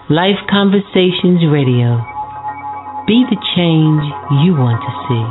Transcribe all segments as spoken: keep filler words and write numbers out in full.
Life Conversations Radio. Be the change you want to see.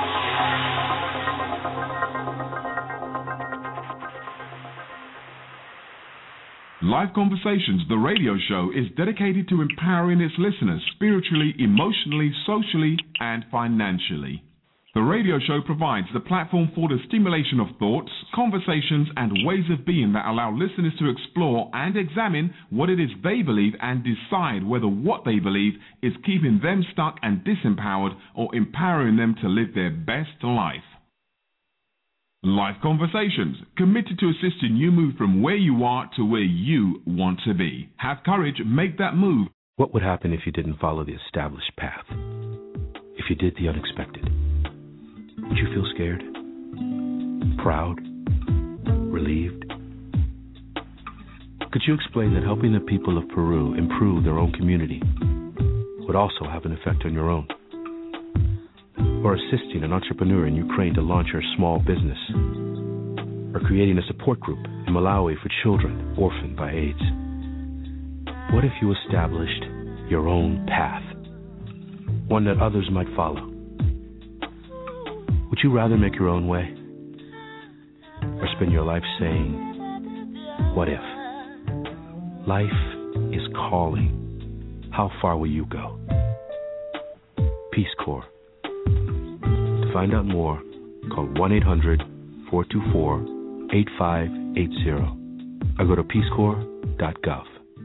Life Conversations, the radio show, is dedicated to empowering its listeners spiritually, emotionally, socially, and financially. The radio show provides the platform for the stimulation of thoughts, conversations, and ways of being that allow listeners to explore and examine what it is they believe and decide whether what they believe is keeping them stuck and disempowered or empowering them to live their best life. Life Conversations, committed to assisting you move from where you are to where you want to be. Have courage, make that move. What would happen if you didn't follow the established path? If you did the unexpected? Would you feel scared? Proud? Relieved? Could you explain that helping the people of Peru improve their own community would also have an effect on your own? Or assisting an entrepreneur in Ukraine to launch her small business? Or creating a support group in Malawi for children orphaned by AIDS? What if you established your own path? One that others might follow? Would you rather make your own way? Or spend your life saying, what if? Life is calling. How far will you go? Peace Corps. To find out more, call one eight hundred, four two four, eight five eight zero or go to peace corps dot gov.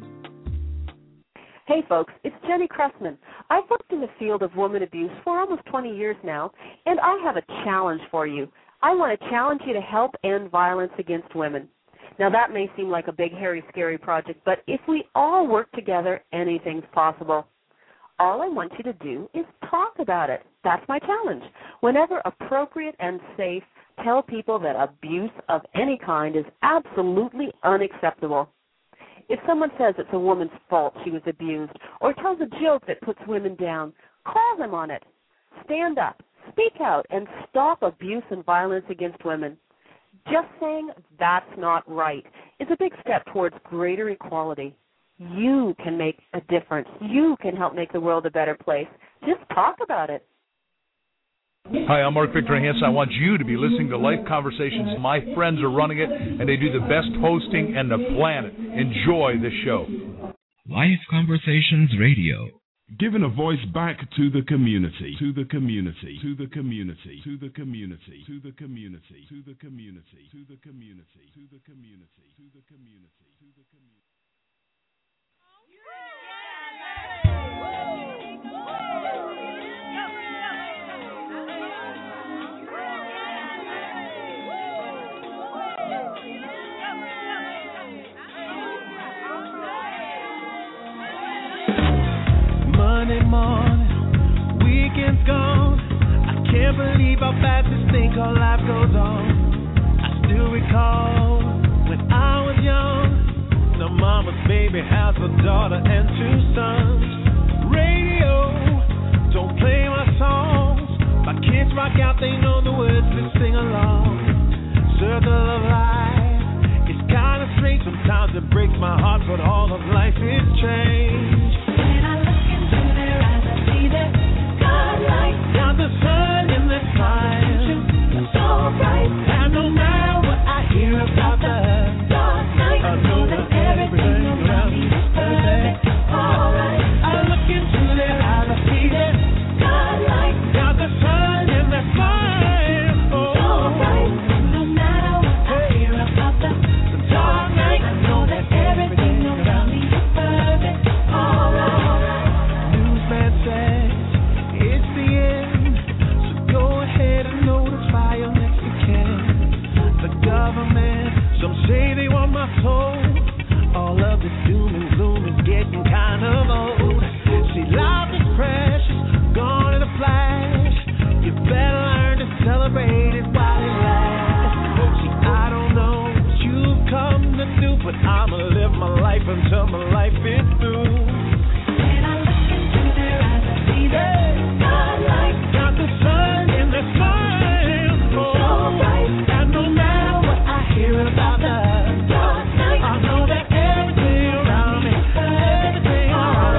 Hey folks, it's Jenny Cressman. I've worked in the field of woman abuse for almost twenty years now, and I have a challenge for you. I want to challenge you to help end violence against women. Now that may seem like a big, hairy, scary project, but if we all work together, anything's possible. All I want you to do is talk about it. That's my challenge. Whenever appropriate and safe, tell people that abuse of any kind is absolutely unacceptable. If someone says it's a woman's fault she was abused or tells a joke that puts women down, call them on it. Stand up, speak out, and stop abuse and violence against women. Just saying that's not right is a big step towards greater equality. You can make a difference. You can help make the world a better place. Just talk about it. Hi, I'm Mark Victor Hansen. I want you to be listening to Life Conversations. My friends are running it, and they do the best hosting in the planet. Enjoy the show. Life Conversations Radio. Giving a voice back to the community, to the community, to the community, to the community, to the community, to the community, to the community, to the community, to the community, to the community. Monday morning, weekend's gone. I can't believe how fast this thing called life goes on. I still recall when I was young. The mama's baby has a daughter and two sons. Radio, don't play my songs. My kids rock out, they know the words to sing along. Circle of life, it's kinda strange. Sometimes it breaks my heart, but all of life is change. When I look into their eyes, I see that God light. Got the sun in their smile, so bright. And no matter what I hear about the dark night, I know that everything around me is perfect. Alright, I look into their eyes, I see that God light. Got the sun in their smile, oh, so bright. No matter what I hear about the dark night, I know that everything around me is perfect. Alright, newsman says it's the end, so go ahead and notify your next of kin. The government, some say they want my soul. All of this doom and gloom is getting kind of old. See, life is precious, gone in a flash. You better learn to celebrate it while it lasts. See, I don't know what you've come to do, but I'ma live my life until my life is through. When I look into their eyes, I see that God light. Got the sun in their smile, oh, so bright. And no matter what I hear about the dark night, I know that everything around me, everything around me.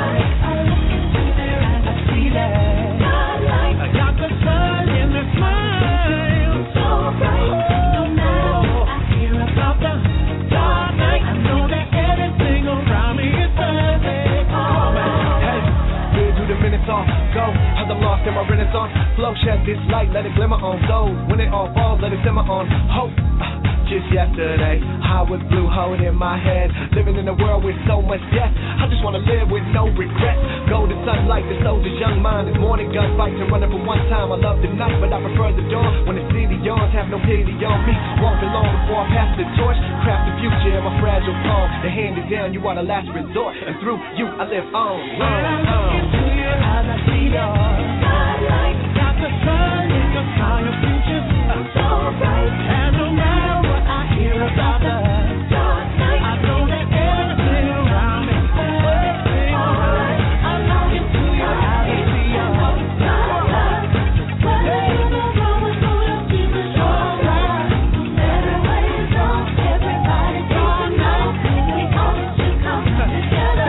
low, shed this light, let it glimmer on those. When it all falls, let it simmer on hope. Just yesterday, I was blue holding in my head, living in a world with so much death. I just want to live with no regrets. Golden sunlight, the soldier's young mind. This morning gunfights and running for one time. I love the night, but I prefer the dawn. When the city yawns, have no pity on me. Walk along before I pass the torch. Craft the future in my fragile palm. The hand is down, you are the last resort, and through you I live on. on, on. Into your eyes, I see your starlight. Got the sun in your sky, your future's so bright. And no matter what I hear about the dark night, I know that everything around me is everything alright. I look into your eyes, I see your starlight. Whether you know wrong or good, I'll keep it alright. No matter what is wrong, everybody take a night. We all should come together.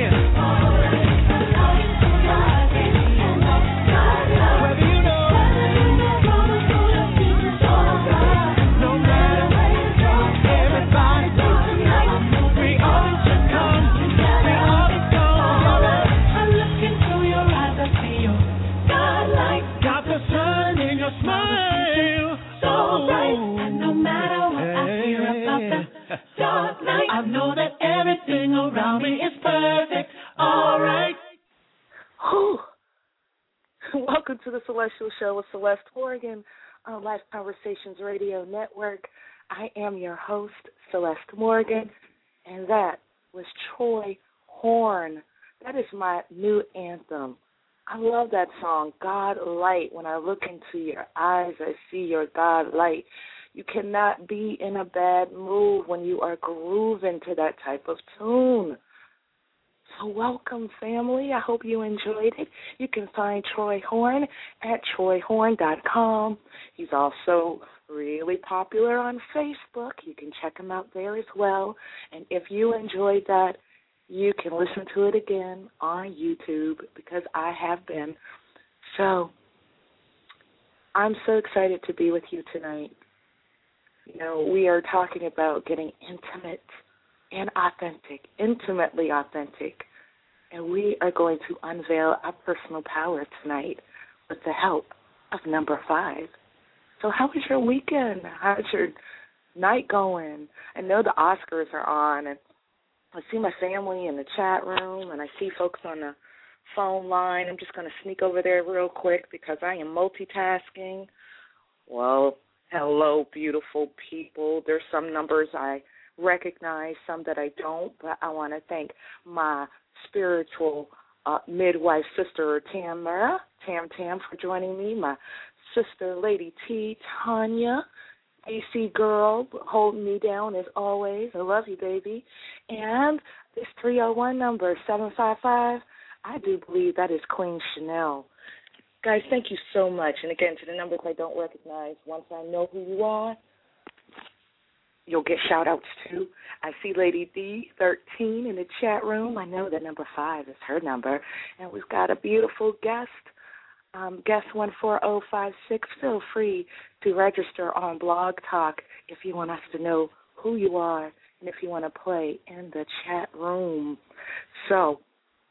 I know that everything around me is perfect. All right. Whew. Welcome to the Celestial Show with Celeste Morgan on Life Conversations Radio Network. I am your host, Celeste Morgan, and that was Troy Horn. That is my new anthem. I love that song, God Light. When I look into your eyes, I see your God Light. You cannot be in a bad mood when you are grooving to that type of tune. So welcome, family. I hope you enjoyed it. You can find Troy Horn at troy horn dot com. He's also really popular on Facebook. You can check him out there as well. And if you enjoyed that, you can listen to it again on YouTube because I have been. So I'm so excited to be with you tonight. You know, we are talking about getting intimate and authentic, intimately authentic. And we are going to unveil our personal power tonight with the help of number five. So how was your weekend? How's your night going? I know the Oscars are on, and I see my family in the chat room, and I see folks on the phone line. I'm just going to sneak over there real quick because I am multitasking. Well, hello, beautiful people. There's some numbers I recognize, some that I don't, but I want to thank my spiritual uh, midwife sister, Tamara, Tam Tam, for joining me, my sister, Lady T, Tanya, A C girl, holding me down as always. I love you, baby. And this three oh one number, seven five five, I do believe that is Queen Chanel. Guys, thank you so much. And again, to the numbers I don't recognize, once I know who you are, you'll get shout-outs too. I see Lady D, thirteen, in the chat room. I know that number five is her number. And we've got a beautiful guest, um, guest one four zero five six. Feel free to register on Blog Talk if you want us to know who you are and if you want to play in the chat room. So,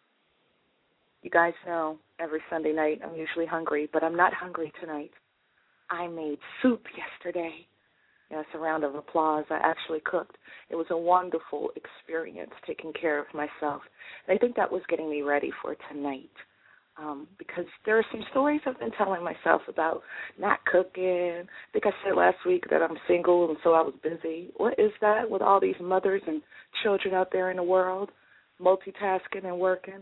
you guys know every Sunday night I'm usually hungry, but I'm not hungry tonight. I made soup yesterday. Yes, a round of applause. I actually cooked. It was a wonderful experience taking care of myself. And I think that was getting me ready for tonight um, because there are some stories I've been telling myself about not cooking. I think I said last week that I'm single and so I was busy. What is that with all these mothers and children out there in the world, multitasking and working,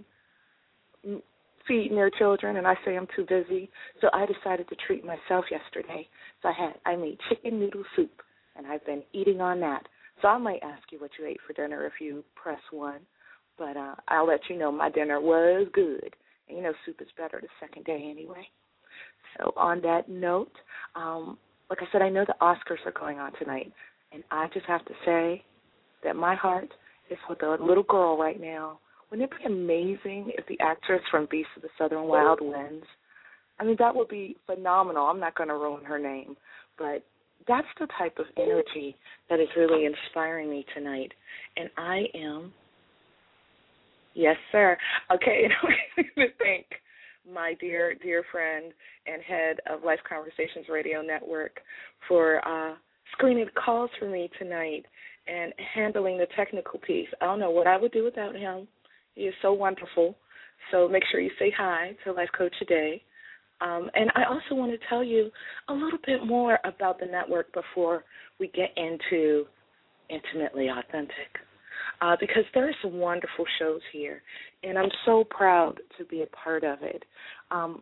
feeding their children, and I say I'm too busy. So I decided to treat myself yesterday. So I had I made chicken noodle soup, and I've been eating on that. So I might ask you what you ate for dinner if you press one, but uh, I'll let you know my dinner was good. And, you know, soup is better the second day anyway. So on that note, um, like I said, I know the Oscars are going on tonight, and I just have to say that my heart is with a little girl right now. Wouldn't it be amazing if the actress from Beast of the Southern Wild wins? I mean, that would be phenomenal. I'm not going to ruin her name, but that's the type of energy that is really inspiring me tonight. And I am, yes, sir. Okay, I think my dear, dear friend and head of Life Conversations Radio Network, for uh, screening calls for me tonight and handling the technical piece. I don't know what I would do without him. He is so wonderful. So make sure you say hi to Life Coach Today. Um, and I also want to tell you a little bit more about the network before we get into Intimately Authentic, uh, because there are some wonderful shows here, and I'm so proud to be a part of it. Um,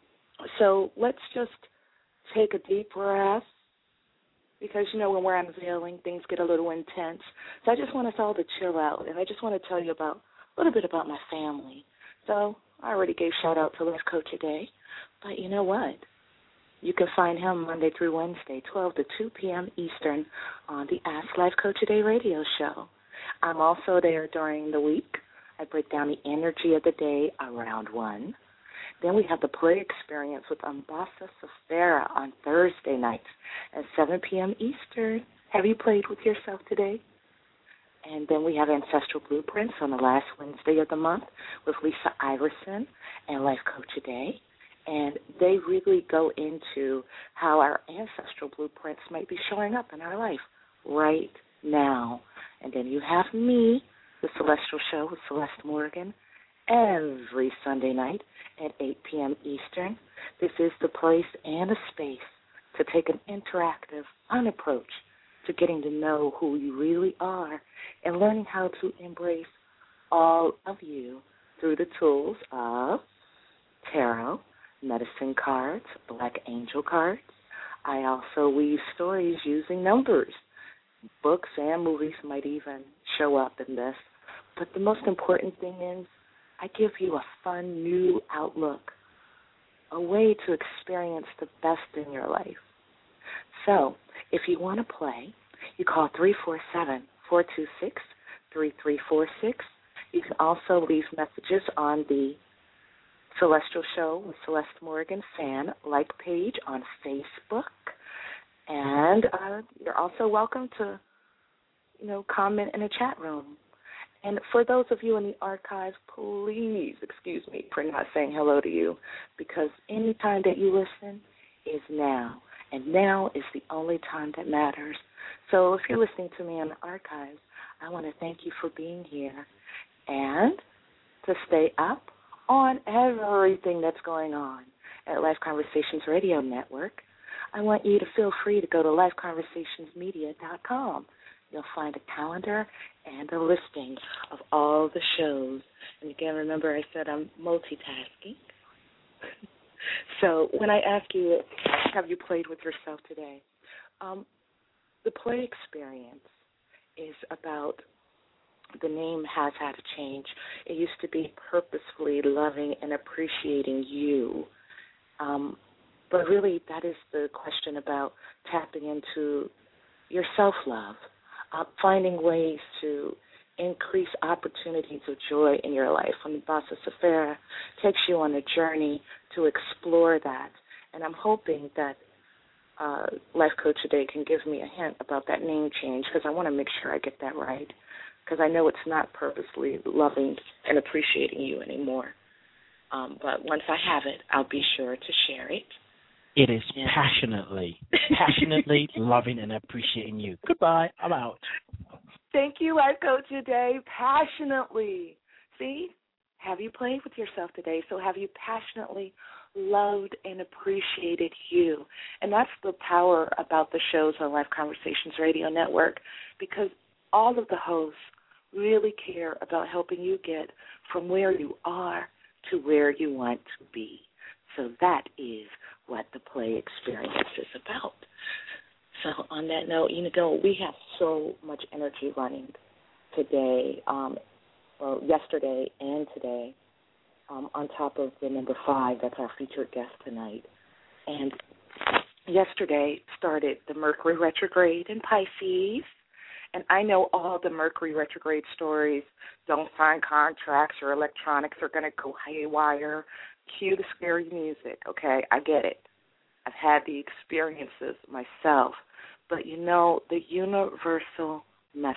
so let's just take a deep breath, because, you know, when we're unveiling, things get a little intense. So I just want us all to chill out, and I just want to tell you about a little bit about my family. So I already gave shout-out to Life Coach Today. But you know what? You can find him Monday through Wednesday, twelve to two p.m. Eastern, on the Ask Life Coach Today radio show. I'm also there during the week. I break down the energy of the day around one. Then we have the play experience with Ambassa Safera on Thursday nights at seven p.m. Eastern. Have you played with yourself today? And then we have Ancestral Blueprints on the last Wednesday of the month with Lisa Iverson and Life Coach Today. And they really go into how our ancestral blueprints might be showing up in our life right now. And then you have me, the Celestial Show with Celeste Morgan, every Sunday night at eight p.m. Eastern. This is the place and the space to take an interactive, fun approach to getting to know who you really are and learning how to embrace all of you through the tools of tarot, medicine cards, black angel cards. I also weave stories using numbers. Books and movies might even show up in this. But the most important thing is I give you a fun new outlook, a way to experience the best in your life. So if you want to play, you call three four seven, four two six, three three four six. You can also leave messages on the Celestial Show with Celeste Morgan fan-like page on Facebook. And uh, you're also welcome to, you know, comment in the chat room. And for those of you in the archives, please excuse me for not saying hello to you, because any time that you listen is now. And now is the only time that matters. So if you're listening to me in the archives, I want to thank you for being here. And to stay up on everything that's going on at Life Conversations Radio Network, I want you to feel free to go to life conversations media dot com. You'll find a calendar and a listing of all the shows. And again, remember I said I'm multitasking. So when I ask you, have you played with yourself today? Um, the play experience is about, the name has had a change. It used to be purposefully loving and appreciating you. Um, but really that is the question about tapping into your self-love, uh, finding ways to increase opportunities of joy in your life. And Ambassa Safera takes you on a journey to explore that. And I'm hoping that uh, Life Coach Today can give me a hint about that name change, because I want to make sure I get that right, because I know it's not purposely loving and appreciating you anymore. Um, but once I have it, I'll be sure to share it. It is yeah. passionately, passionately loving and appreciating you. Goodbye. I'm out. Thank you, Life Coach Today. Passionately. See? Have you played with yourself today? So have you passionately loved and appreciated you? And that's the power about the shows on Life Conversations Radio Network, because all of the hosts really care about helping you get from where you are to where you want to be. So that is what the play experience is about. So on that note, you know, we have so much energy running today, um, well, yesterday and today, um, on top of the number five, that's our featured guest tonight. And yesterday started the Mercury retrograde in Pisces. And I know all the Mercury retrograde stories, don't sign contracts or electronics are going to go haywire. Cue the scary music, okay? I get it. I've had the experiences myself. But, you know, the universal message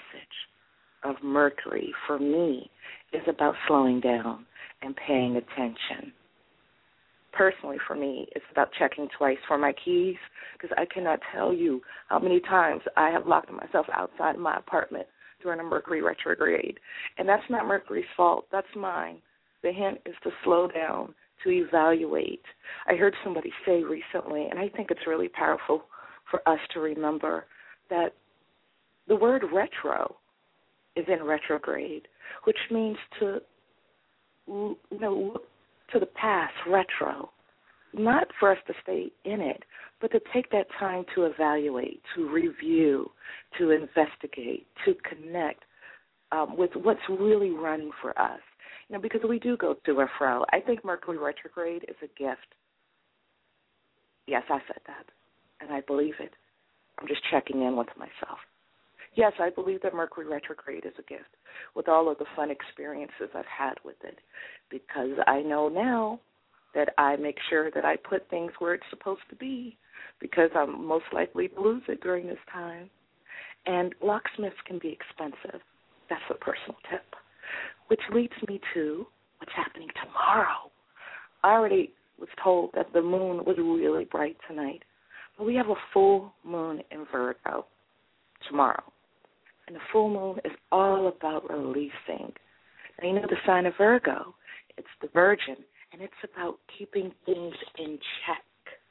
of Mercury for me is about slowing down and paying attention. personally for me, it's about checking twice for my keys, because I cannot tell you how many times I have locked myself outside of my apartment during a Mercury retrograde. And that's not Mercury's fault. That's mine. The hint is to slow down, to evaluate. I heard somebody say recently, and I think it's really powerful for us to remember, that the word retro is in retrograde, which means to, you know, look to the past, retro. Not for us to stay in it, but to take that time to evaluate, to review, to investigate, to connect um, with what's really running for us. You know, because we do go to and fro. I think Mercury retrograde is a gift. Yes, I said that, and I believe it. I'm just checking in with myself. Yes, I believe that Mercury retrograde is a gift, with all of the fun experiences I've had with it, because I know now that I make sure that I put things where it's supposed to be, because I'm most likely to lose it during this time. And locksmiths can be expensive. That's a personal tip. Which leads me to what's happening tomorrow. I already was told that the moon was really bright tonight, but we have a full moon in Virgo tomorrow. And the full moon is all about releasing. Now, you know the sign of Virgo, it's the Virgin, and it's about keeping things in check.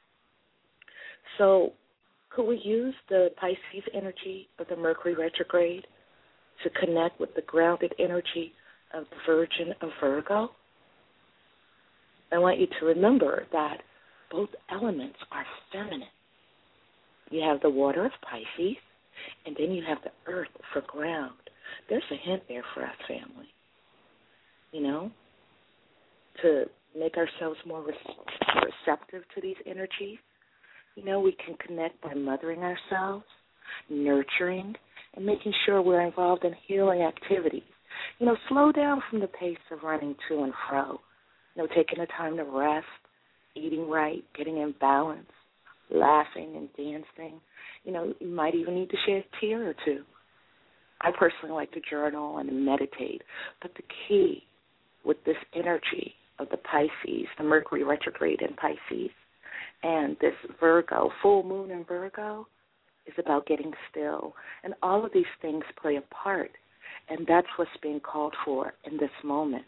So could we use the Pisces energy of the Mercury retrograde to connect with the grounded energy of the Virgin of Virgo? I want you to remember that both elements are feminine. You have the water of Pisces, and then you have the earth for ground. There's a hint there for us, family. You know, to make ourselves more receptive to these energies. You know, we can connect by mothering ourselves, nurturing, and making sure we're involved in healing activities. You know, slow down from the pace of running to and fro. You know, taking the time to rest, eating right, getting in balance, laughing and dancing. You know, you might even need to shed a tear or two. I personally like to journal and meditate. But the key with this energy of the Pisces, the Mercury retrograde in Pisces, and this Virgo, full moon in Virgo, is about getting still. And all of these things play a part, and that's what's being called for in this moment.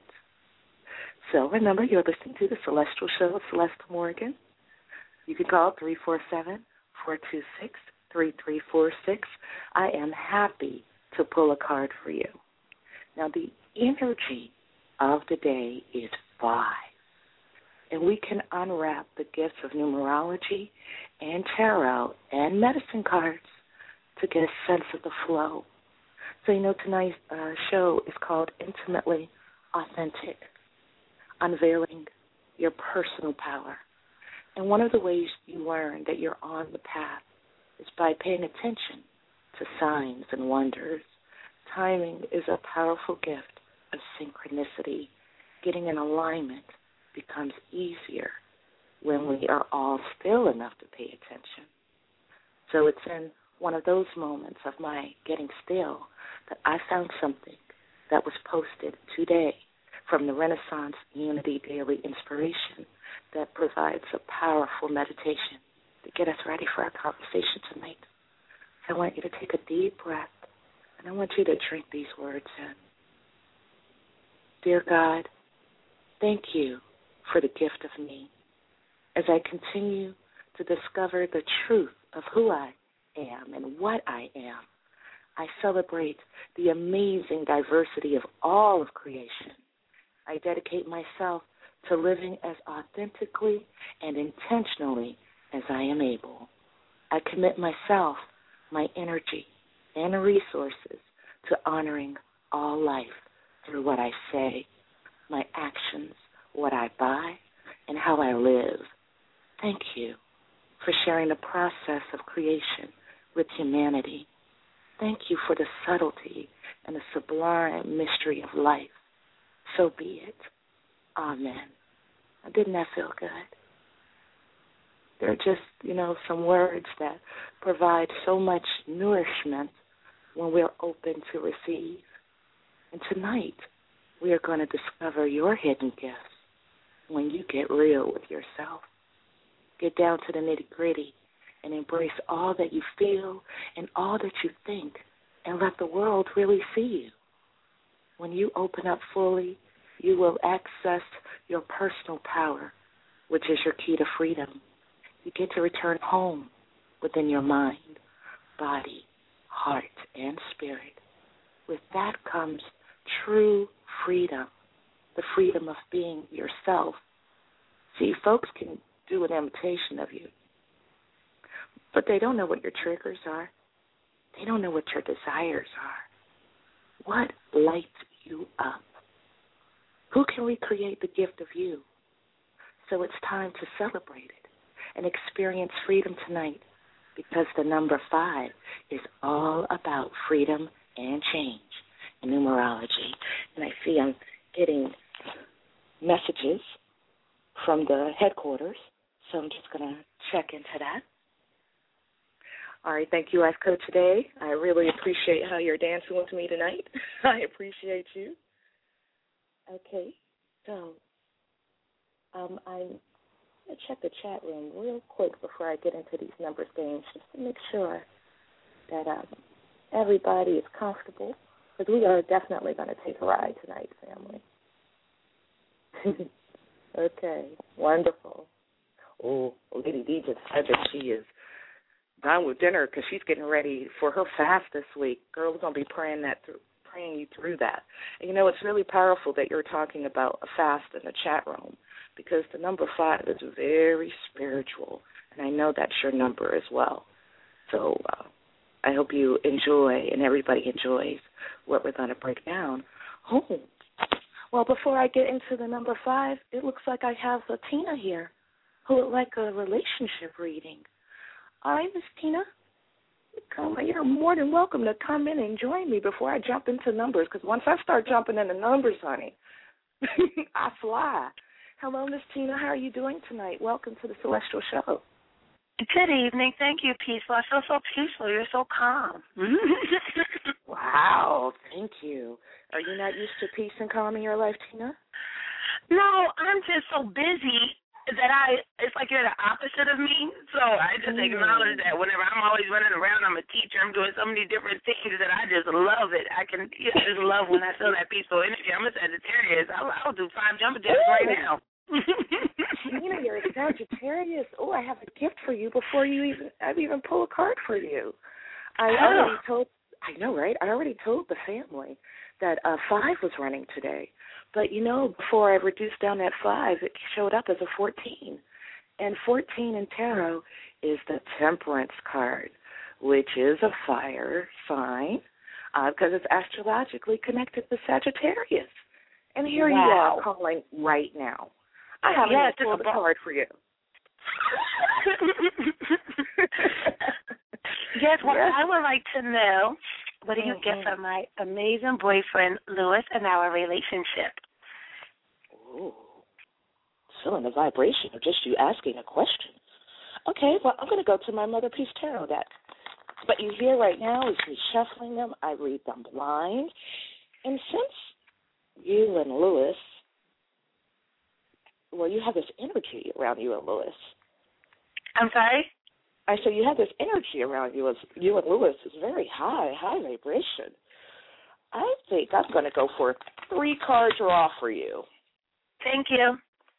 So remember, you're listening to The Celestial Show with Celeste Morgan. You can call three four seven, four two six, three three four six. I am happy to pull a card for you. Now, the energy of the day is five. And we can unwrap the gifts of numerology and tarot and medicine cards to get a sense of the flow. So, you know, tonight's uh, show is called Intimately Authentic, Unveiling Your Personal Power. And one of the ways you learn that you're on the path is by paying attention to signs and wonders. Timing is a powerful gift of synchronicity. Getting in alignment becomes easier when we are all still enough to pay attention. So it's in one of those moments of my getting still that I found something that was posted today from the Renaissance Unity Daily Inspiration that provides a powerful meditation to get us ready for our conversation tonight. I want you to take a deep breath, and I want you to drink these words in. Dear God, thank you for the gift of me. As I continue to discover the truth of who I am and what I am, I celebrate the amazing diversity of all of creation. I dedicate myself to living as authentically and intentionally as I am able. I commit myself, my energy, and resources to honoring all life through what I say, my actions, what I buy, and how I live. Thank you for sharing the process of creation with humanity. Thank you for the subtlety and the sublime mystery of life. So be it. Amen. Didn't that feel good? They're just, you know, some words that provide so much nourishment when we're open to receive. And tonight, we are going to discover your hidden gifts. when you get real with yourself. Get down to the nitty-gritty and embrace all that you feel and all that you think, and let the world really see you. When you open up fully, you will access your personal power, which is your key to freedom. You get to return home within your mind, body, heart, and spirit. With that comes true freedom, the freedom of being yourself. See, folks can do an imitation of you, but they don't know what your triggers are. They don't know what your desires are. What lights you up? Who can recreate the gift of you? So it's time to celebrate it and experience freedom tonight, because the number five is all about freedom and change in numerology. And I see I'm getting messages from the headquarters, so I'm just going to check into that. All right, thank you, Life Coach Today. I really appreciate how you're dancing with me tonight. I appreciate you. Okay, so um, I'm going to check the chat room real quick before I get into these numbers games, just to make sure that um, everybody is comfortable, because we are definitely going to take a ride tonight, family. Okay, wonderful. Oh, Lady D just said that she is done with dinner because she's getting ready for her fast this week. Girl, we're going to be praying that through, praying you through that. And, you know, it's really powerful that you're talking about a fast in the chat room, because the number five is very spiritual, and I know that's your number as well. So uh, I hope you enjoy and everybody enjoys what we're going to break down. Oh, well, before I get into the number five, it looks like I have a Tina here who would like a relationship reading. All right, Miss Tina, come, you're more than welcome to come in and join me before I jump into numbers, because once I start jumping into numbers, honey, I fly. Hello, Miss Tina. How are you doing tonight? Welcome to the Celestial Show. Good evening. Thank you, Peaceful. I feel so peaceful. You're so calm. Wow. Thank you. Are you not used to peace and calm in your life, Tina? No, I'm just so busy that I, it's like you're the opposite of me. So I just mm. acknowledge that whenever I'm always running around, I'm a teacher, I'm doing so many different things that I just love it. I can you know, just love when I feel that peaceful energy. I'm a Sagittarius. I'll, I'll do five jumping jacks right now. Tina, you're a Sagittarius. Oh, I have a gift for you before you even, I've even pull a card for you. I oh. already told, I know, right? I already told the family that uh, five was running today. But, you know, before I reduced down that five, it showed up as a fourteen. And fourteen in tarot is the Temperance card, which is a fire sign uh, because it's astrologically connected to Sagittarius. And here wow. you are calling right now. I haven't yeah, even pulled a card for you. Yes, well, yes. I would like to know, what do you mm-hmm. get from my amazing boyfriend, Lewis, and our relationship? Ooh, feeling the vibration of just you asking a question. Okay, well, I'm going to go to my Mother Peace Tarot deck. But you hear right now is me shuffling them. I read them blind. And since you and Lewis, well, you have this energy around you and Lewis. I'm sorry? I said you have this energy around you as you and Lewis is very high, high vibration. I think I'm going to go for a three-card draw for you. Thank you.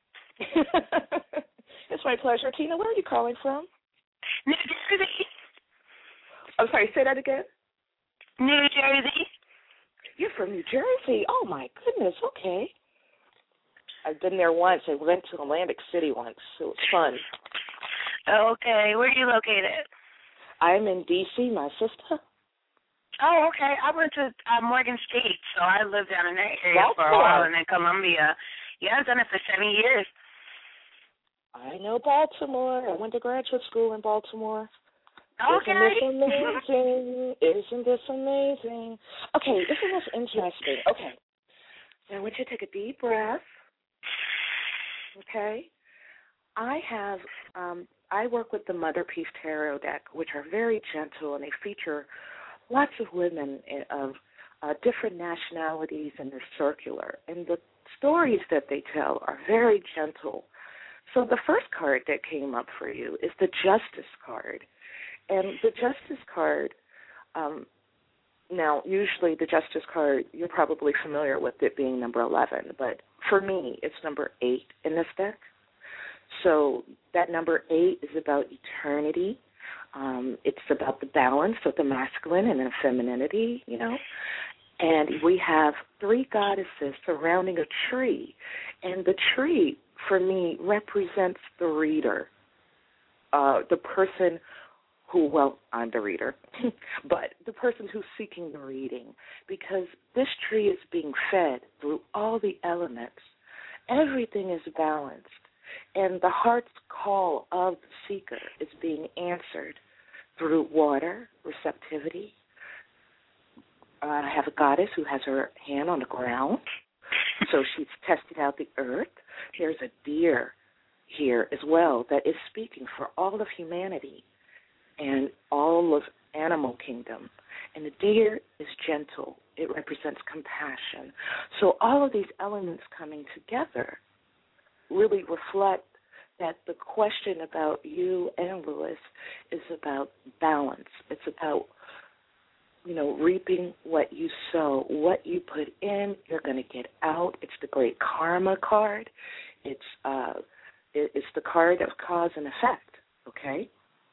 It's my pleasure. Tina, where are you calling from? New Jersey. I'm sorry, say that again? New Jersey. You're from New Jersey? Oh, my goodness, okay. I've been there once. I went to Atlantic City once. It was fun. Okay. Where are you located? I'm in D C, my sister. Oh, okay. I went to uh, Morgan State, so I lived down in that area That's for a cool. while, and then Columbia. Yeah, I've done it for seven years. I know Baltimore. I went to graduate school in Baltimore. Okay. Isn't this amazing? Isn't this amazing? Okay, isn't this interesting? Okay. Now I want you to take a deep breath. Okay. I have, um, I work with the Mother Peace Tarot deck, which are very gentle, and they feature lots of women of uh, different nationalities, and they're circular. And the stories that they tell are very gentle. So the first card that came up for you is the Justice card. And the Justice card, um, now usually the Justice card, you're probably familiar with it being number eleven, but for me it's number eight in this deck. So that number eight is about eternity. Um, it's about the balance of the masculine and the femininity, you know. And we have three goddesses surrounding a tree. And the tree, for me, represents the reader, uh, the person who, well, I'm the reader, but the person who's seeking the reading, because this tree is being fed through all the elements. Everything is balanced, and the heart's call of the seeker is being answered through water, receptivity. Uh, I have a goddess who has her hand on the ground, so she's testing out the earth. There's a deer here as well that is speaking for all of humanity and all of animal kingdom. And the deer is gentle. It represents compassion. So all of these elements coming together really reflect that the question about you and Lewis is about balance. It's about, you know, reaping what you sow. What you put in, you're going to get out. It's the great karma card. It's uh, it, it's the card of cause and effect, okay?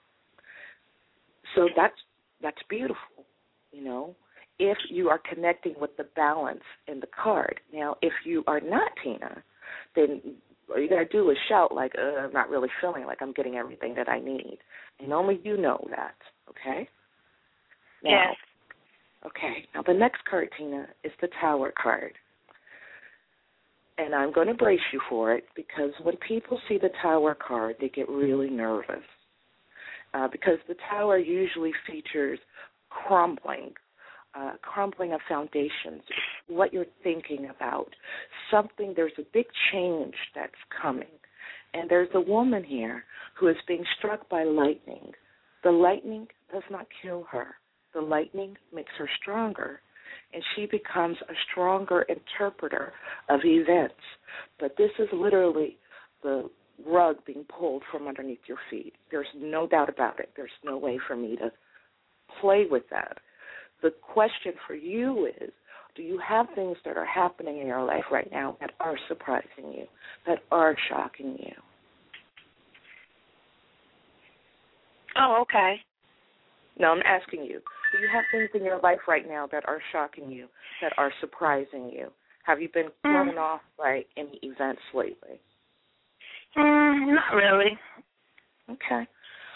So that's that's beautiful, you know, if you are connecting with the balance in the card. Now, if you are not, Tina, then all you got to do is shout like, uh, I'm not really feeling like I'm getting everything that I need. And only you know that, okay? Now, yes. Okay, now the next card, Tina, is the Tower card. And I'm going to brace you for it because when people see the Tower card, they get really nervous. Uh, because the Tower usually features crumbling, uh, crumbling of foundations, what you're thinking about, something, there's a big change that's coming. And there's a woman here who is being struck by lightning. The lightning does not kill her. The lightning makes her stronger, and she becomes a stronger interpreter of events. But this is literally the rug being pulled from underneath your feet. There's no doubt about it. There's no way for me to play with that. The question for you is, do you have things that are happening in your life right now that are surprising you, that are shocking you? Oh, okay. No, I'm asking you, do you have things in your life right now that are shocking you, that are surprising you? Have you been thrown mm. off by any events lately? Mm, not really. Okay.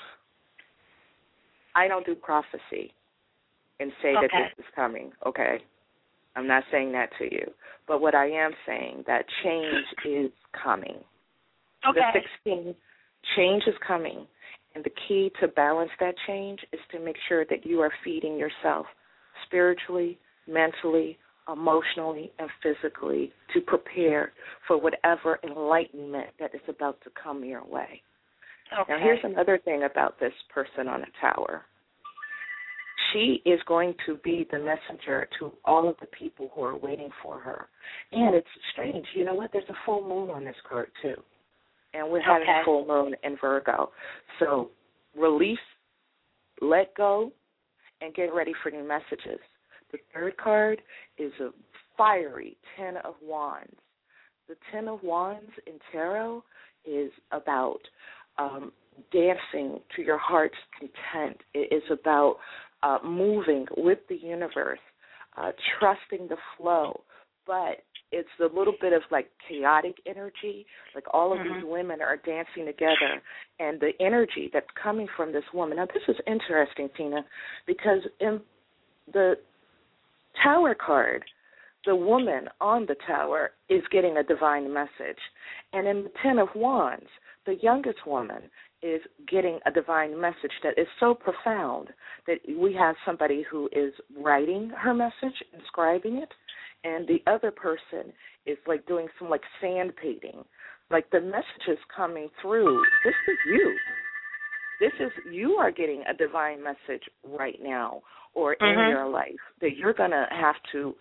I don't do prophecy and say okay. that this is coming, okay? I'm not saying that to you. But what I am saying, that change is coming. Okay. The sixteen, change is coming. And the key to balance that change is to make sure that you are feeding yourself spiritually, mentally, emotionally, and physically to prepare for whatever enlightenment that is about to come your way. Okay. Now, here's another thing about this person on the tower. She is going to be the messenger to all of the people who are waiting for her. And it's strange. You know what? There's a full moon on this card, too. And we're having okay. a full moon in Virgo. So release, let go, and get ready for new messages. The third card is a fiery Ten of Wands. The Ten of Wands in tarot is about um, dancing to your heart's content. It is about uh, moving with the universe, uh, trusting the flow. But it's a little bit of like chaotic energy, like all of mm-hmm. these women are dancing together, and the energy that's coming from this woman. Now, this is interesting, Tina, because in the Tower card, the woman on the tower is getting a divine message. And in the Ten of Wands, the youngest woman is getting a divine message that is so profound that we have somebody who is writing her message, inscribing it, and the other person is like doing some like sand painting. Like the message is coming through. This is you. This is, you are getting a divine message right now or in mm-hmm. your life that you're going to have to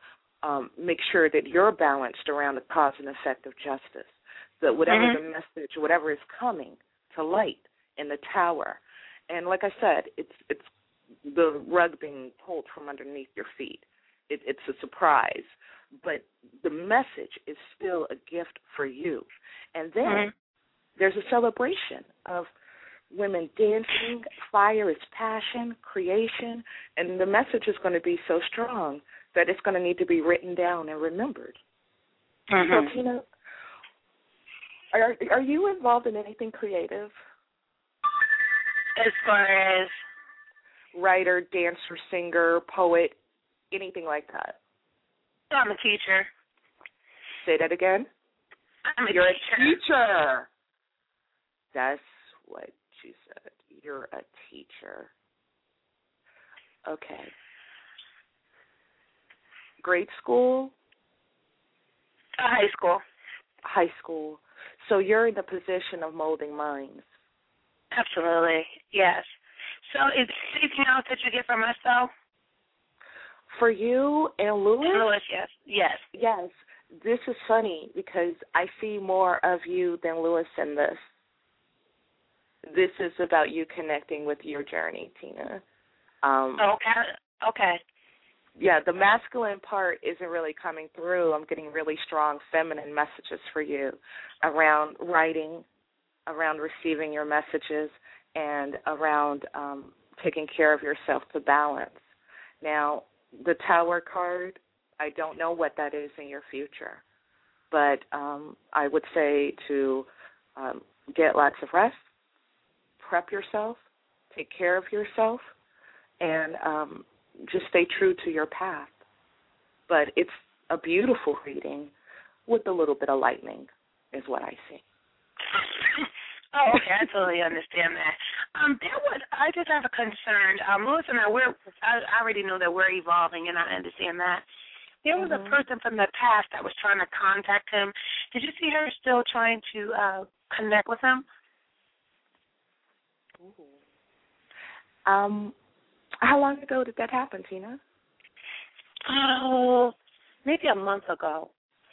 um, make sure that you're balanced around the cause and effect of justice. That whatever mm-hmm. the message, whatever is coming to light in the tower, and like I said, it's it's the rug being pulled from underneath your feet. It, it's a surprise, but the message is still a gift for you. And then mm-hmm. there's a celebration of women dancing, fire is passion, creation, and the message is going to be so strong that it's going to need to be written down and remembered. Mm-hmm. So, Tina, are, are you involved in anything creative? As far as? Writer, dancer, singer, poet, anything like that? I'm a teacher. Say that again? I'm a You're teacher. a teacher. That's what you said. You're a teacher. Okay. Grade school? Uh, high school. High school. So you're in the position of molding minds. Absolutely, yes. So is there anything else that you get from us, though? For you and Lewis? Lewis, yes. Yes. Yes. This is funny because I see more of you than Lewis in this. This is about you connecting with your journey, Tina. Um, okay. Okay. Yeah, the masculine part isn't really coming through. I'm getting really strong feminine messages for you around writing, around receiving your messages, and around um, taking care of yourself to balance. Now, the Tower card, I don't know what that is in your future, but um, I would say to um, get lots of rest, prep yourself, take care of yourself, and um, just stay true to your path. But it's a beautiful reading with a little bit of lightning is what I see. Oh, okay, I totally understand that. Um, there was, I just have a concern. Um, Lewis and I, we're, I, I already know that we're evolving, and I understand that. There was mm-hmm. a person from the past that was trying to contact him. Did you see her still trying to uh, connect with him? Ooh. Um, how long ago did that happen, Tina? Oh, uh, maybe a month ago.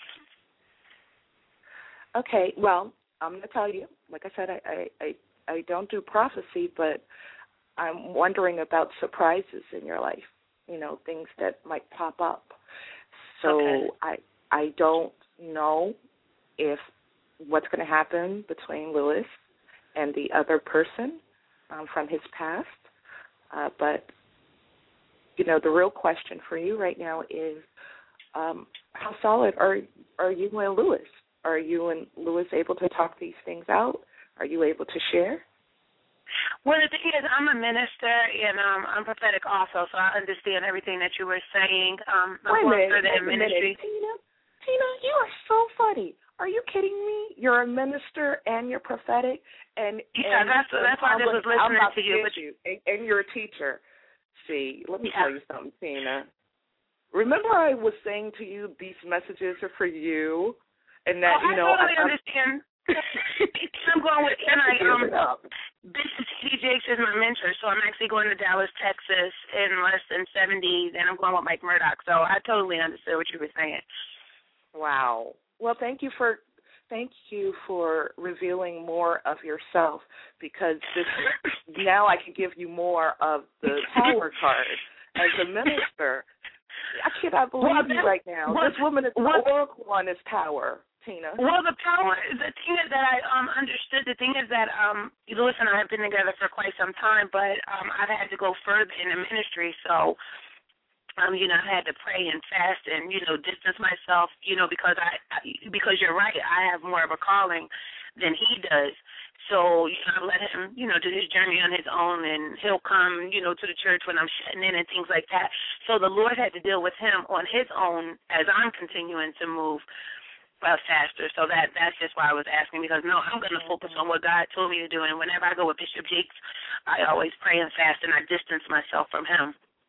Okay, well, I'm going to tell you, like I said, I, I, I, I don't do prophecy, but I'm wondering about surprises in your life, you know, things that might pop up. So okay. I I don't know if what's going to happen between Lewis and the other person um, from his past, uh, but, you know, the real question for you right now is um, how solid are are you and Lewis? Are you and Lewis able to talk these things out? Are you able to share? Well, the thing is, I'm a minister, and um, I'm prophetic also, so I understand everything that you were saying. Um, I'm wait a minute, further in ministry. Tina, Tina, you are so funny. Are you kidding me? You're a minister and you're prophetic, and yeah, and, that's that's why I just was listening I'm about to you. But you, and, and you're a teacher. See, let me yeah. tell you something, Tina. Remember, I was saying to you, these messages are for you. And that, oh, you know, I totally I, understand. I'm going with, and I, um, Bishop T D Jakes is my mentor, so I'm actually going to Dallas, Texas in less than seven days, and I'm going with Mike Murdoch, so I totally understood what you were saying. Wow. Well, thank you for, thank you for revealing more of yourself, because this now I can give you more of the Tower card as a minister. I cannot believe well, you right now. What, this woman is the Oracle on this Tower, Tina. Well, the power, the thing is that I um, understood, the thing is that um, Lewis and I have been together for quite some time, but um, I've had to go further in the ministry, so, um, you know, I had to pray and fast and, you know, distance myself, you know, because I, because you're right, I have more of a calling than he does. So, you know, I let him, you know, do his journey on his own, and he'll come, you know, to the church when I'm shutting in and things like that. So the Lord had to deal with him on his own as I'm continuing to move well faster. So that that's just why I was asking, because, no, I'm going to focus on what God told me to do. And whenever I go with Bishop Jakes, I always pray and fast, and I distance myself from him.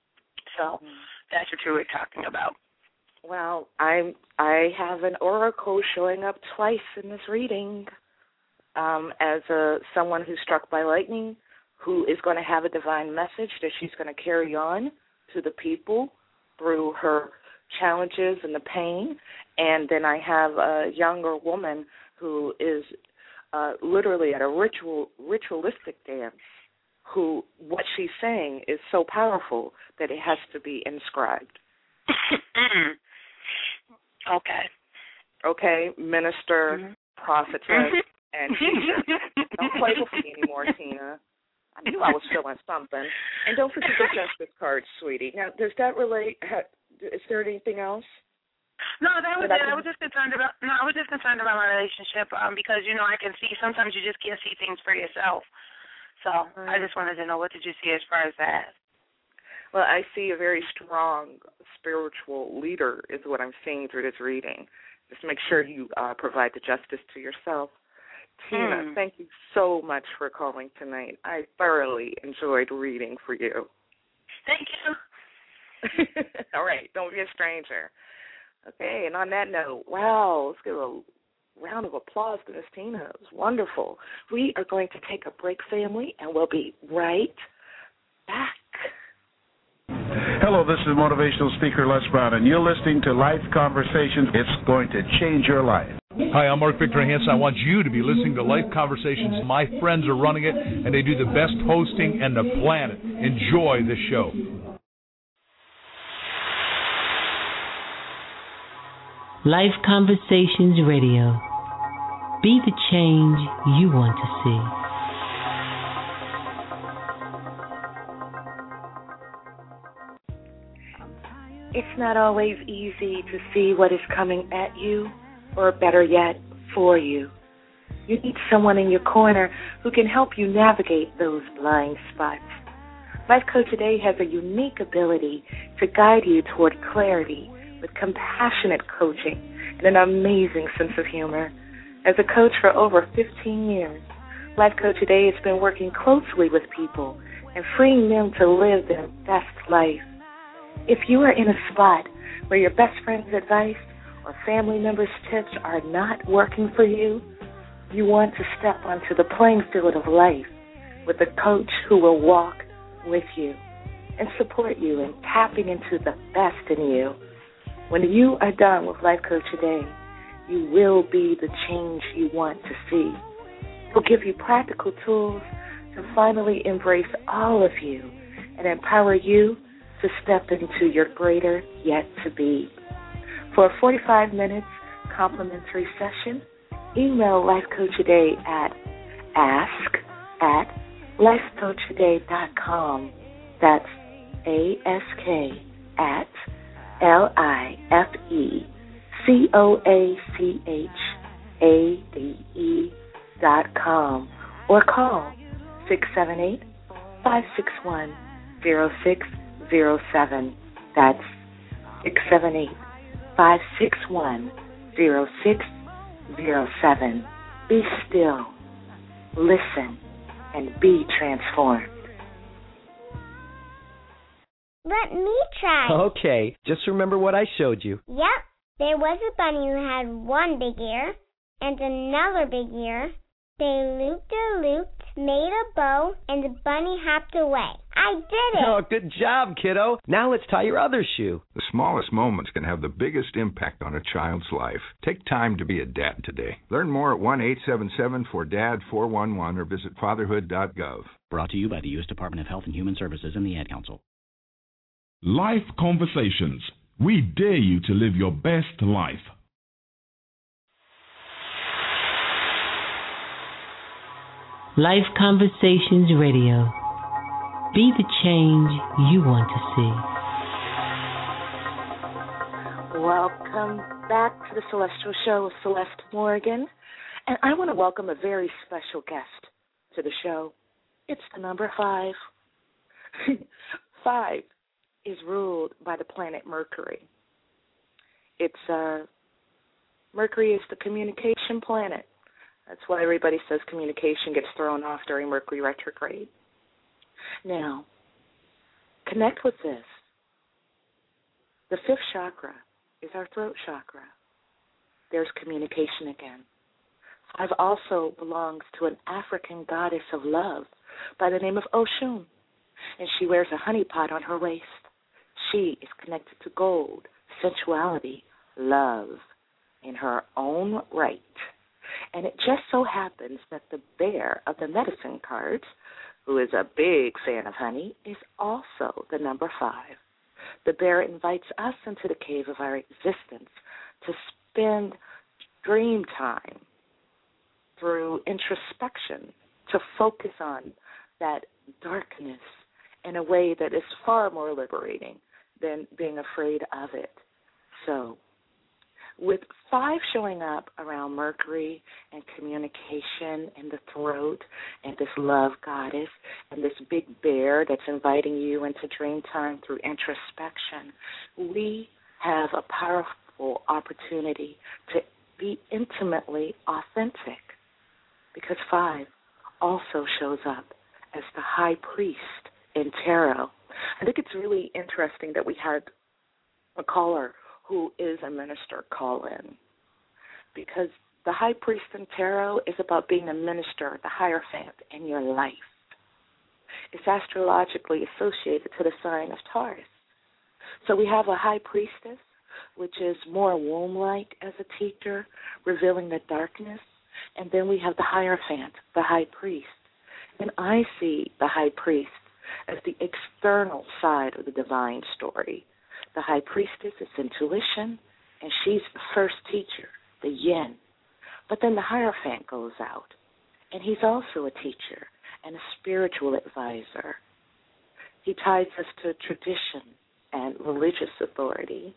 So that's what you were talking about. Well, I'm, I have an oracle showing up twice in this reading. Um, as a someone who's struck by lightning, who is going to have a divine message that she's going to carry on to the people through her challenges and the pain. And then I have a younger woman who is uh, literally at a ritual ritualistic dance, who what she's saying is so powerful that it has to be inscribed. Okay. Okay, minister, mm-hmm. prophetess, and teacher. Don't play with me anymore, Tina. I knew I was feeling something. And don't forget the justice card, sweetie. Now, does that relate? Is there anything else? No, that was that it. I, I was just concerned about. No, I was just concerned about my relationship um, because you know I can see sometimes you just can't see things for yourself. So mm-hmm. I just wanted to know, what did you see as far as that? Well, I see a very strong spiritual leader is what I'm seeing through this reading. Just make sure you uh, provide the justice to yourself. Tina, mm. thank you so much for calling tonight. I thoroughly enjoyed reading for you. Thank you. All right, don't be a stranger. Okay, and on that note, wow, let's give a round of applause to Miss Tina. It was wonderful. We are going to take a break, family, and we'll be right back. Hello, this is motivational speaker Les Brown, and you're listening to Life Conversations. It's going to change your life. Hi, I'm Mark Victor Hansen. I want you to be listening to Life Conversations. My friends are running it, and they do the best hosting on the planet. Enjoy the show. Life Conversations Radio. Be the change you want to see. It's not always easy to see what is coming at you, or better yet, for you. You need someone in your corner who can help you navigate those blind spots. Life Coach Today has a unique ability to guide you toward clarity with compassionate coaching and an amazing sense of humor. As a coach for over fifteen years, Life Coach Today has been working closely with people and freeing them to live their best life. If you are in a spot where your best friend's advice or family member's tips are not working for you, you want to step onto the playing field of life with a coach who will walk with you and support you in tapping into the best in you. When you are done with Life Coach Today, you will be the change you want to see. He'll give you practical tools to finally embrace all of you and empower you to step into your greater yet to be. For a forty-five minutes complimentary session, email Life Coach Today at ask at life coach today dot com. That's A S K at L I F E C O A C H A D E dot com, or call six seven eight, five six one, zero six zero seven. That's six seven eight, five six one, zero six zero seven. Be still, listen, and be transformed. Let me try. Okay, just remember what I showed you. Yep, there was a bunny who had one big ear and another big ear. They looped a loop, made a bow, and the bunny hopped away. I did it! Oh, good job, kiddo. Now let's tie your other shoe. The smallest moments can have the biggest impact on a child's life. Take time to be a dad today. Learn more at one eight seven seven four D A D four one one or visit fatherhood dot gov. Brought to you by the U S Department of Health and Human Services and the Ad Council. Life Conversations. We dare you to live your best life. Life Conversations Radio. Be the change you want to see. Welcome back to the Celestial Show with Celeste Morgan. And I want to welcome a very special guest to the show. It's the number five. Five is ruled by the planet Mercury. It's uh, Mercury is the communication planet. That's why everybody says communication gets thrown off during Mercury retrograde. Now, connect with this. The fifth chakra is our throat chakra. There's communication again. Five also belongs to an African goddess of love by the name of Oshun, and she wears a honey pot on her waist. She is connected to gold, sensuality, love in her own right. And it just so happens that the bear of the medicine cards, who is a big fan of honey, is also the number five. The bear invites us into the cave of our existence to spend dream time through introspection, to focus on that darkness in a way that is far more liberating than being afraid of it. So, with five showing up around Mercury and communication and the throat and this love goddess and this big bear that's inviting you into dream time through introspection, we have a powerful opportunity to be intimately authentic, because five also shows up as the high priest in tarot. I think it's really interesting that we had a caller who is a minister call in, because the high priest in tarot is about being a minister, the Hierophant in your life. It's astrologically associated to the sign of Taurus. So we have a high priestess, which is more womb-like as a teacher, revealing the darkness. And then we have the Hierophant, the high priest. And I see the high priest as the external side of the divine story. The high priestess is intuition, and she's the first teacher, the yin. But then the Hierophant goes out, and he's also a teacher and a spiritual advisor. He ties us to tradition and religious authority.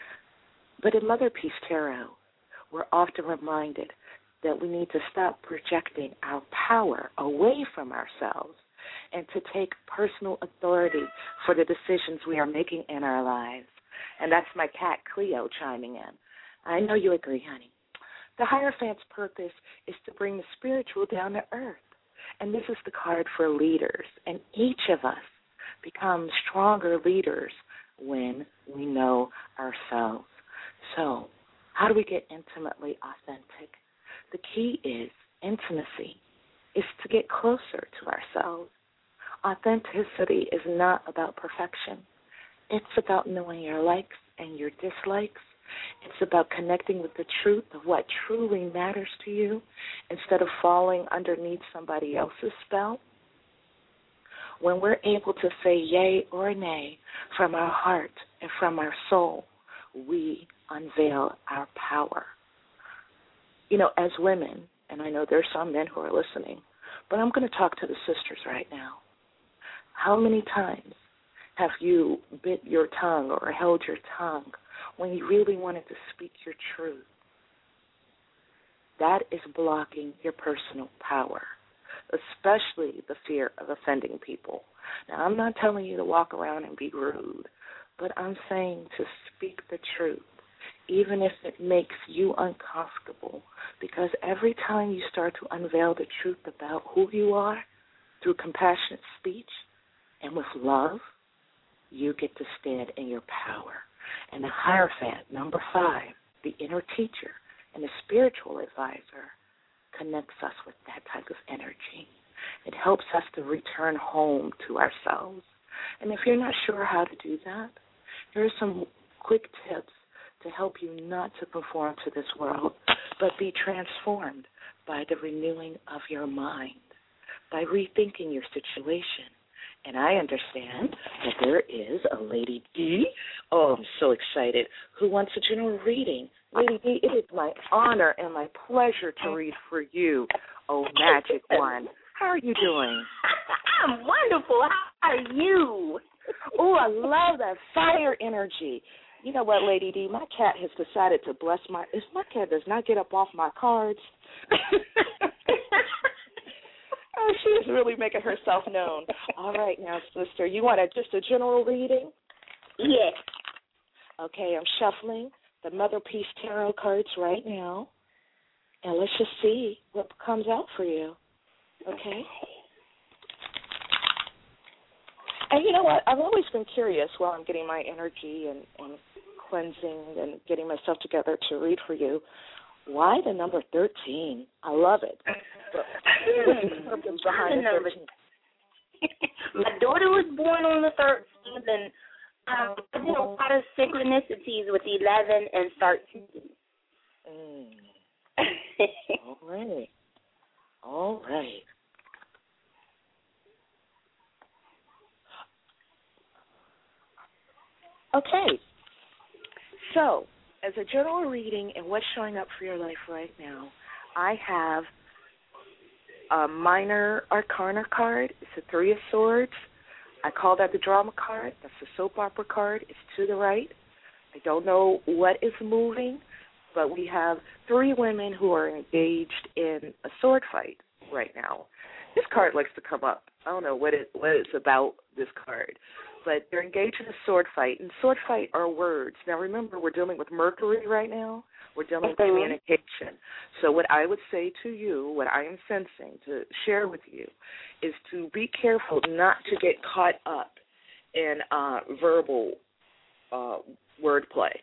But in Mother Peace Tarot, we're often reminded that we need to stop projecting our power away from ourselves and to take personal authority for the decisions we are making in our lives. And that's my cat, Cleo, chiming in. I know you agree, honey. The Hierophant's purpose is to bring the spiritual down to earth. And this is the card for leaders. And each of us becomes stronger leaders when we know ourselves. So, how do we get intimately authentic? The key is intimacy, is to get closer to ourselves. Authenticity is not about perfection. It's about knowing your likes and your dislikes. It's about connecting with the truth of what truly matters to you instead of falling underneath somebody else's spell. When we're able to say yay or nay from our heart and from our soul, we unveil our power. You know, as women, and I know there's some men who are listening, but I'm going to talk to the sisters right now. How many times have you bit your tongue or held your tongue when you really wanted to speak your truth? That is blocking your personal power, especially the fear of offending people. Now, I'm not telling you to walk around and be rude, but I'm saying to speak the truth, even if it makes you uncomfortable, because every time you start to unveil the truth about who you are through compassionate speech and with love, you get to stand in your power. And the Hierophant, number five, the inner teacher and the spiritual advisor, connects us with that type of energy. It helps us to return home to ourselves. And if you're not sure how to do that, here are some quick tips to help you not to conform to this world, but be transformed by the renewing of your mind, by rethinking your situation. And I understand that there is a Lady D, oh, I'm so excited, who wants a general reading. Lady D, it is my honor and my pleasure to read for you, oh, magic one. How are you doing? I'm wonderful. How are you? Oh, I love that fire energy. You know what, Lady D, my cat has decided to bless my, if my cat does not get up off my cards, oh, she is really making herself known. All right, now, sister, you want a, just a general reading? Yes. Okay, I'm shuffling the Mother Peace Tarot cards right now, and let's just see what comes out for you, okay? And you know what? I've always been curious while I'm getting my energy and, and cleansing and getting myself together to read for you, why the number thirteen? I love it. But what's the purpose behind the thirteen? My daughter was born on the thirteenth, and Um, I did a lot of synchronicities with eleven and thirteen. Mm. All right. All right. Okay. So, as a general reading and what's showing up for your life right now, I have a minor arcana card. It's a three of swords. I call that the drama card. That's the soap opera card. It's to the right. I don't know what is moving, but we have three women who are engaged in a sword fight right now. This card likes to come up. I don't know what it what it's about, this card. But they're engaged in a sword fight. And sword fight are words. Now, remember, we're dealing with Mercury right now. We're dealing with communication. So what I would say to you, what I am sensing to share with you, is to be careful not to get caught up in uh, verbal uh, wordplay.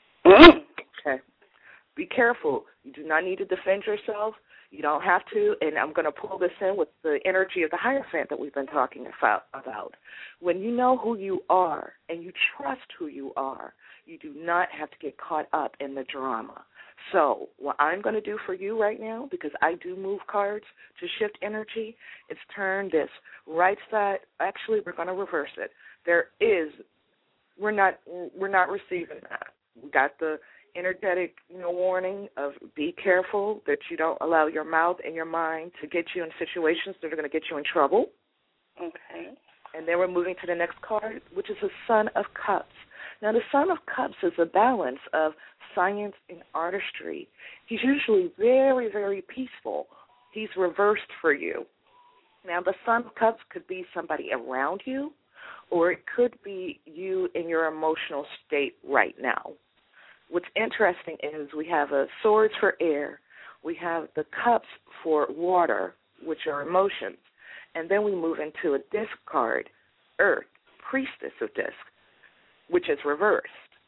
Okay. Be careful. You do not need to defend yourself. You don't have to, and I'm going to pull this in with the energy of the Hierophant that we've been talking about. When you know who you are and you trust who you are, you do not have to get caught up in the drama. So what I'm going to do for you right now, because I do move cards to shift energy, is turn this right side. Actually, we're going to reverse it. There is, we're not, we're not receiving that. We got the energetic, you know, warning of be careful that you don't allow your mouth and your mind to get you in situations that are going to get you in trouble. Okay. And then we're moving to the next card, which is the Son of Cups. Now, the Son of Cups is a balance of science and artistry. He's usually very, very peaceful. He's reversed for you. Now, the Son of Cups could be somebody around you, or it could be you in your emotional state right now. What's interesting is we have a swords for air, we have the cups for water, which are emotions, and then we move into a disc card, Earth, Priestess of Disc, which is reversed.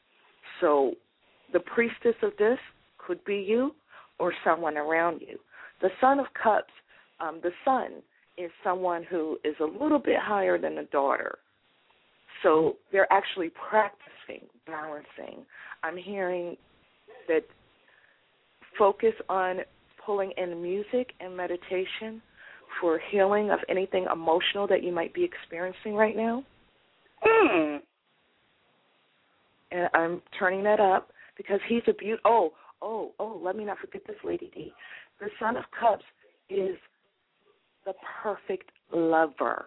So the Priestess of Disc could be you or someone around you. The Son of Cups, um, the Son is someone who is a little bit higher than the daughter. So they're actually practicing balancing. I'm hearing that focus on pulling in music and meditation for healing of anything emotional that you might be experiencing right now. Mm. And I'm turning that up because he's a beaut. Oh, oh, oh, let me not forget this, Lady D. The Son of Cups is the perfect lover.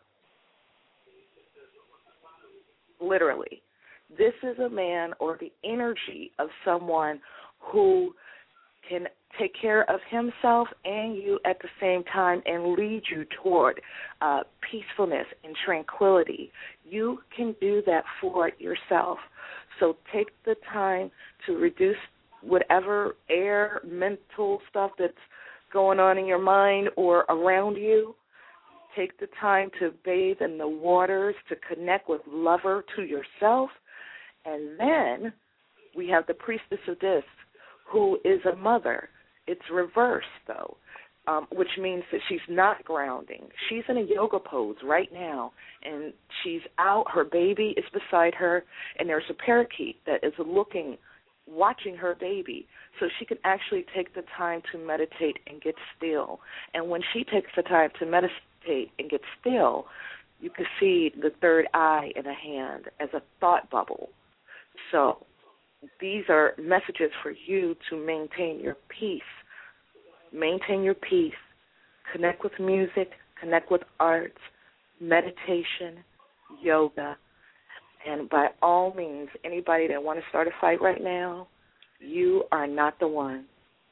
Literally. This is a man or the energy of someone who can take care of himself and you at the same time and lead you toward uh, peacefulness and tranquility. You can do that for yourself. So take the time to reduce whatever air, mental stuff that's going on in your mind or around you. Take the time to bathe in the waters, to connect with lover to yourself. And then we have the Priestess of Disc, who is a mother. It's reversed, though, um, which means that she's not grounding. She's in a yoga pose right now, and she's out. Her baby is beside her, and there's a parakeet that is looking, watching her baby, so she can actually take the time to meditate and get still. And when she takes the time to meditate and get still, you can see the third eye in a hand as a thought bubble. So these are messages for you to maintain your peace. Maintain your peace. Connect with music, connect with arts, meditation, yoga. And by all means, anybody that want to start a fight right now, you are not the one.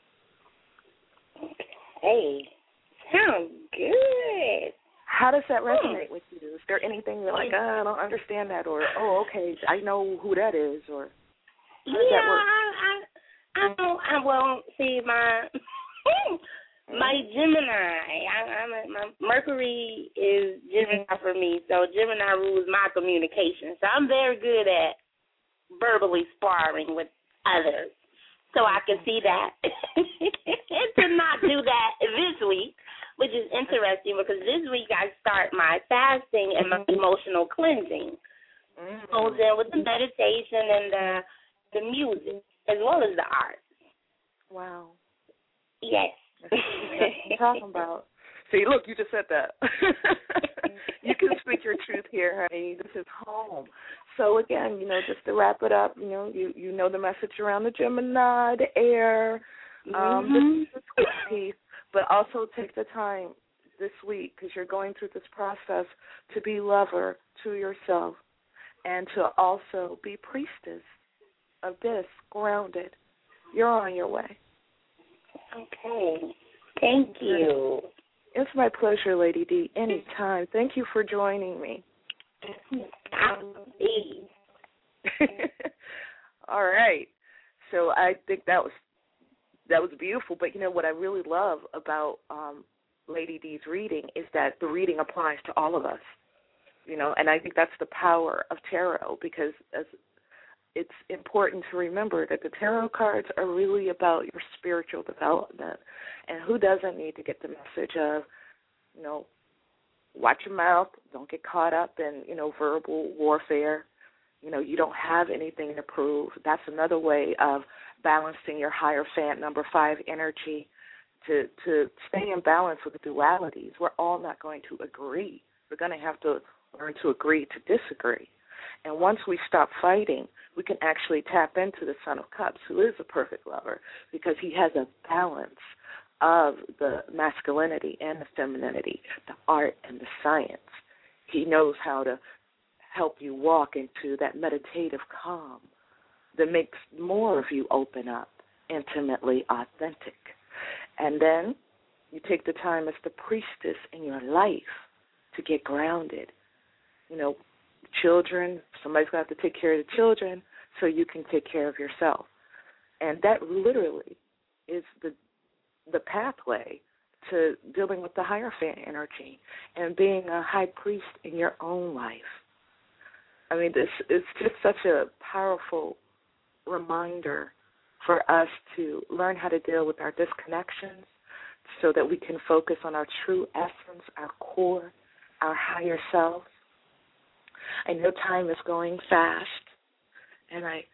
Hey, sounds good. How does that resonate with you? Is there anything you're like, oh, I don't understand that, or, oh, okay, I know who that is, or how does yeah, that work? I, I, I don't, I won't see my, my Gemini. I, I'm a, my Mercury is Gemini for me, so Gemini rules my communication. So I'm very good at verbally sparring with others. So I can see that. And to not do that this week, which is interesting because this week I start my fasting and my emotional cleansing. mm-hmm. goes in with the meditation and the the music as well as the art. Wow. Yes. That's what I'm talking about. See, look, you just said that. You can speak your truth here, honey. This is home. So again, you know, just to wrap it up, you know, you you know the message around the Gemini, the air, um, mm-hmm. this is the piece, but also take the time this week because you're going through this process to be lover to yourself and to also be priestess of this, grounded. You're on your way. Okay. Thank you. It's my pleasure, Lady D. Anytime. Thank you for joining me. All right. So I think that was that was beautiful. But you know what I really love about um, Lady D's reading is that the reading applies to all of us. You know, and I think that's the power of tarot because as it's important to remember that the tarot cards are really about your spiritual development. And who doesn't need to get the message of, you know, watch your mouth, don't get caught up in, you know, verbal warfare. You know, you don't have anything to prove. That's another way of balancing your Hierophant number five energy to, to stay in balance with the dualities. We're all not going to agree. We're going to have to learn to agree to disagree. And once we stop fighting, we can actually tap into the Son of Cups, who is a perfect lover, because he has a balance of the masculinity and the femininity, the art and the science. He knows how to help you walk into that meditative calm that makes more of you open up, intimately authentic. And then you take the time as the priestess in your life to get grounded. You know, children, somebody's got to take care of the children so you can take care of yourself. And that literally is the the pathway to dealing with the Hierophant energy and being a high priest in your own life. I mean, this it's just such a powerful reminder for us to learn how to deal with our disconnections so that we can focus on our true essence, our core, our higher selves. I know time is going fast, and I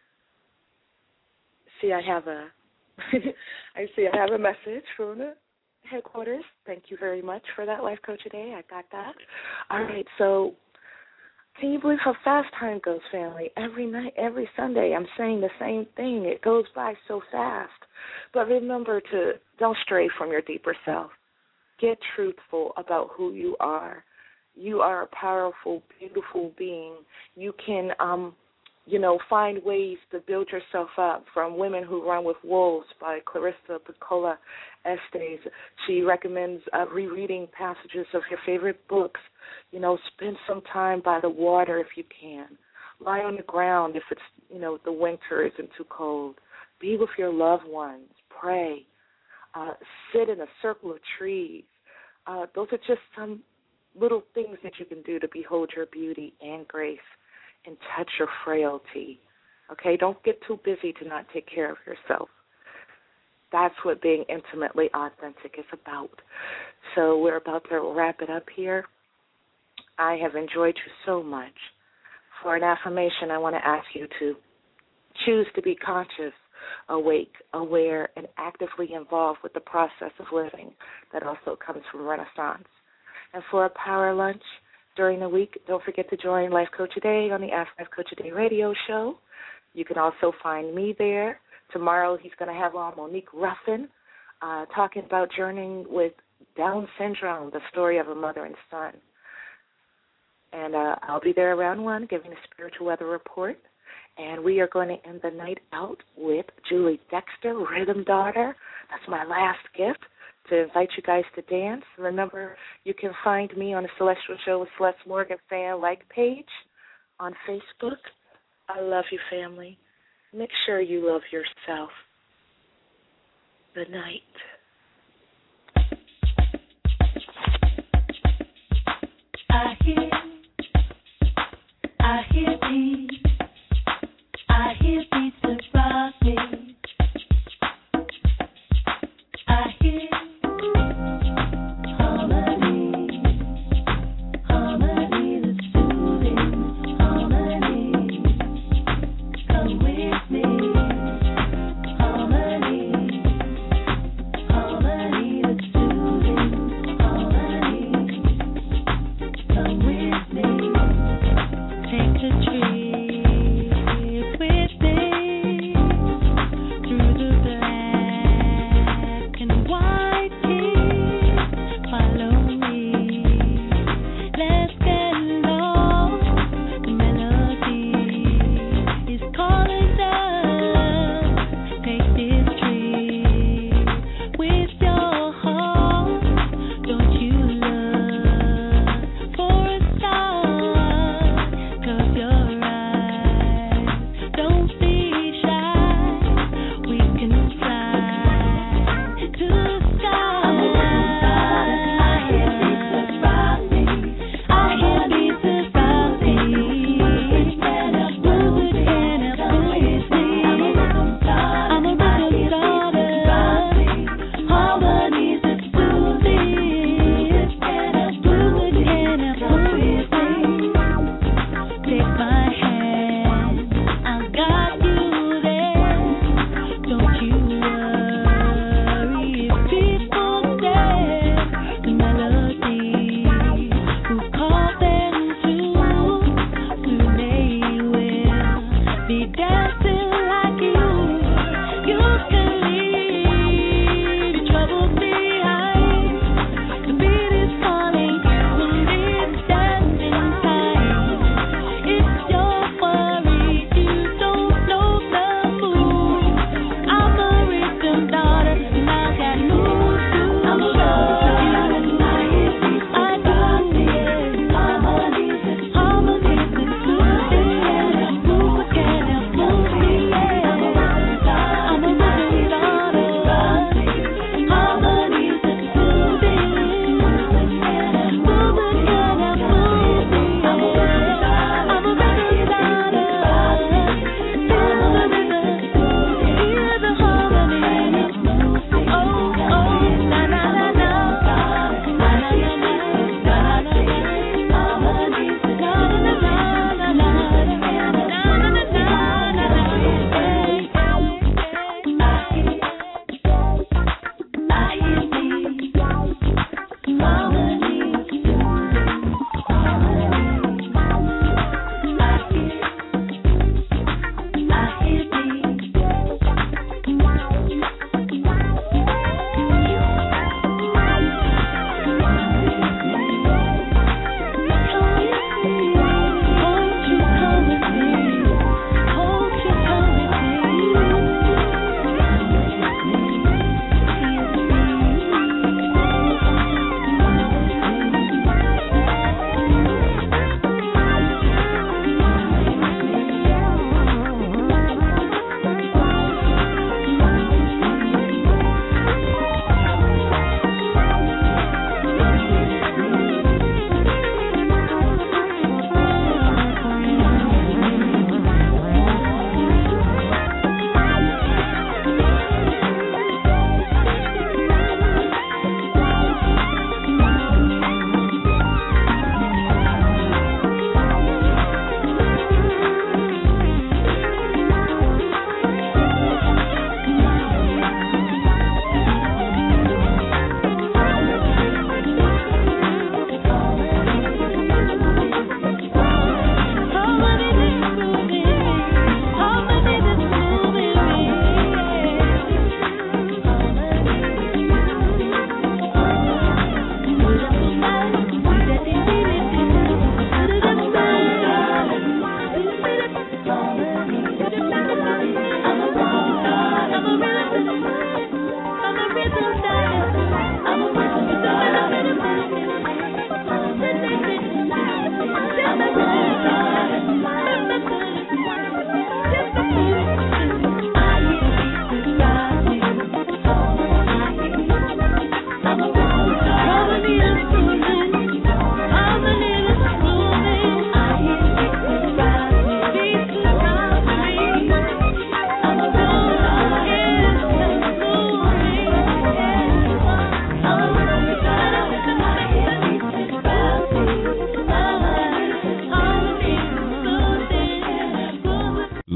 see I have a I see I have a message from the headquarters. Thank you very much for that, Life Coach Today. I got that. All right, so can you believe how fast time goes, family? Every night, every Sunday, I'm saying the same thing. It goes by so fast. But remember to don't stray from your deeper self. Get truthful about who you are. You are a powerful, beautiful being. You can, um, you know, find ways to build yourself up, from Women Who Run with Wolves by Clarissa Pinkola Estes. She recommends uh, rereading passages of your favorite books. You know, spend some time by the water if you can. Lie on the ground if it's, you know, the winter isn't too cold. Be with your loved ones. Pray. Uh, sit in a circle of trees. Uh, those are just some little things that you can do to behold your beauty and grace and touch your frailty. Okay? Don't get too busy to not take care of yourself. That's what being intimately authentic is about. So we're about to wrap it up here. I have enjoyed you so much. For an affirmation, I want to ask you to choose to be conscious, awake, aware, and actively involved with the process of living that also comes from Renaissance. And for a power lunch during the week, don't forget to join Life Coach a Day on the Ask Life Coach a Day radio show. You can also find me there. Tomorrow he's going to have on Monique Ruffin uh, talking about journeying with Down syndrome, the story of a mother and son. And uh, I'll be there around one giving a spiritual weather report. And we are going to end the night out with Julie Dexter, Rhythm Daughter. That's my last gift, to invite you guys to dance. Remember, you can find me on the Celestial Show with Celeste Morgan fan like page on Facebook. I love you, family. Make sure you love yourself. Good night. I hear, I hear beats, I hear beats that rock me. I hear harmony, harmony that's soothing, harmony.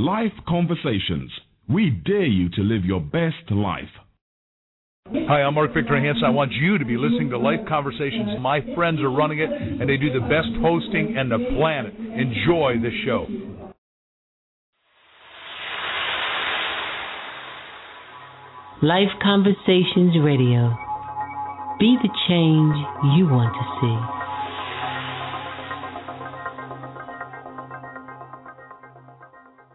Life Conversations. We dare you to live your best life. Hi, I'm Mark Victor Hansen. I want you to be listening to Life Conversations. My friends are running it, and they do the best hosting on the planet. Enjoy the show. Life Conversations Radio. Be the change you want to see.